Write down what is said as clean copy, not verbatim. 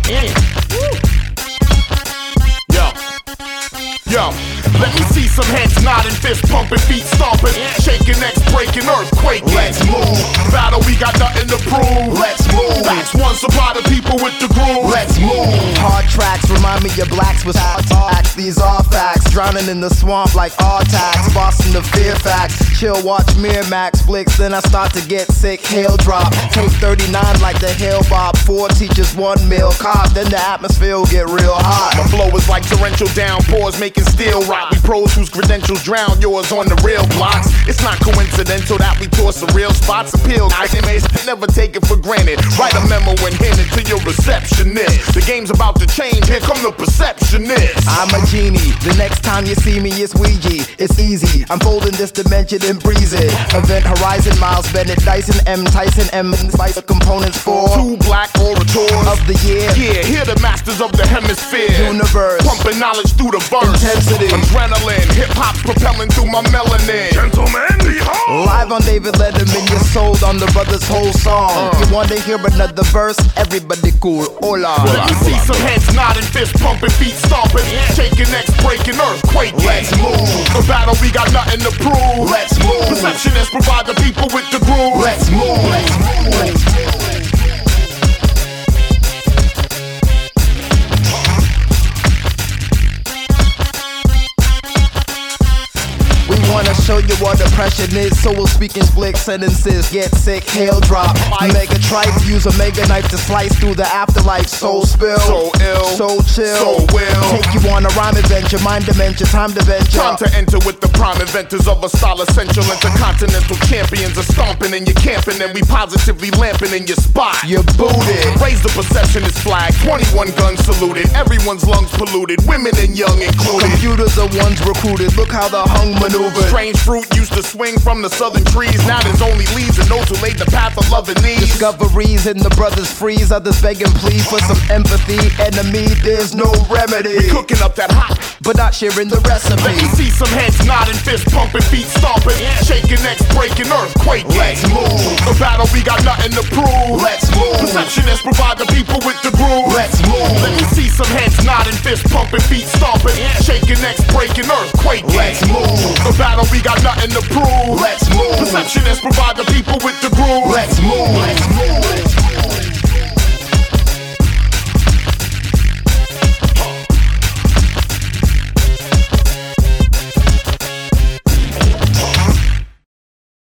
Yo, let me see some heads nodding, fist pumping, feet stomping, shaking, necks breaking, earthquake. Let's move. Battle, we got nothing to prove. Let's move. Facts, one supply the people with the groove. Let's move. Hard tracks remind me of blacks with hard facts. These are facts. Drowning in the swamp like Artax. Boston the fear facts. Chill, watch Miramax flicks, then I start to get sick. Hail drop. Take 39 like the hill bop. 4 teachers, 1 meal cop. Then the atmosphere will get real hot. My flow is like torrential downpours, making steel rock. We pros whose credentials drown yours on the real blocks. It's not coincidental that we tour some real spots. Appeal, I may never take it for granted. Write a memo and hand it to your receptionist. The game's about to change, here come the perceptionist. I'm a genie, the next time you see me it's Ouija. It's easy, I'm folding this dimension and breeze it. Event Horizon, Miles Bennett, Dyson M, Tyson M, spice components for 2 black orators of the year. Yeah, here the masters of the hemisphere. Universe, pumping knowledge through the verse. Intensity, adrenaline, hip-hop's propelling through my melanin. Gentlemen, behold! Live on David Letterman, you're sold on the brother's whole song. You wanna hear another verse? Everybody cool, hola. Let me see some heads nodding, fist pumping, feet stomping, shaking, necks breaking, earthquake. Let's move. The battle, we got nothing to prove. Let's move. Perceptionists provide the people with the groove. Let's move. Let's move. Let's move. Wanna show you what depression is, so we'll speak in split sentences. Get sick, hail drop, mega tripe, use a mega knife to slice through the afterlife. Soul spill, so ill, so chill, so will take you on a rhyme adventure, mind dementia, time to venture. Time to enter with the prime inventors of a style essential. Intercontinental champions are stomping and you're camping, and we positively lamping in your spot. You're booted. Raise the perceptionist flag, 21 guns saluted, everyone's lungs polluted, women and young included. Computers are ones recruited, look how the hung maneuver. Strange fruit used to swing from the southern trees. Now there's only leaves and those who laid the path of love and need. Discoveries in the brothers freeze, others beg and plead for some empathy. Enemy, there's no remedy. We're cooking up that hot, but not sharing the recipe. Let me see some heads nodding, fist pumping, feet stomping, shaking, necks breaking, earthquake. Let's move. The battle, we got nothing to prove. Let's move. Perceptionists provide the people with the groove. Let's move. Let me see some heads nodding, fist pumping, feet stomping, shaking, necks breaking, earthquake. Let's move. The battle, we got nothing to prove. Let's move. Perceptionists provide the people with